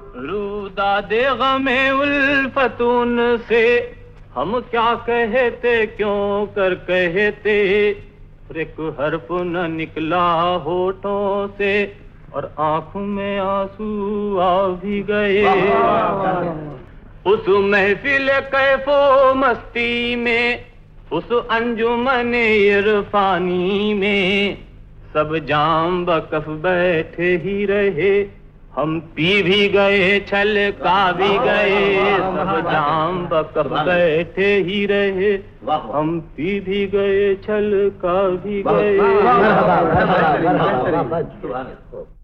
रूदादे गमे उल्फतून से हम क्या कहते क्यों कर कहते, एक हर्फ न निकला होठों से और आंखों में आंसू आ भी गए। उस महफिल कैफो मस्ती में, उस अंजुमन इरफानी में सब जाम बकफ बैठे ही रहे, हम पी भी गए छलका भी गए। सब जाम बकफ बैठे ही रहे, हम पी भी गए छलका भी गए।